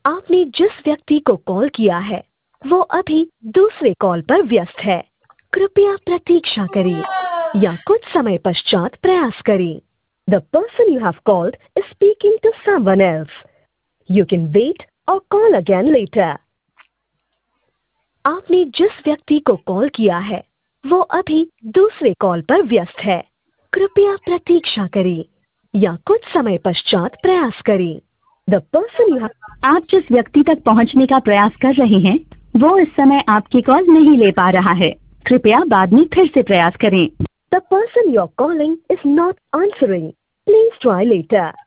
आपने जिस व्यक्ति को कॉल किया है वो अभी दूसरे कॉल पर व्यस्त है। कृपया प्रतीक्षा करें या कुछ समय पश्चात प्रयास करें। The person you have called is speaking to someone else. You can wait or call again later. आपने जिस व्यक्ति को कॉल किया है वो अभी दूसरे कॉल पर व्यस्त है। कृपया प्रतीक्षा करें या कुछ समय पश्चात प्रयास करें। The person you have आप जिस व्यक्ति तक पहुंचने का प्रयास कर रहे हैं वो इस समय आपकी कॉल नहीं ले पा रहा है। कृपया बाद में फिर से प्रयास करें। The person you're calling is not answering. Please try later.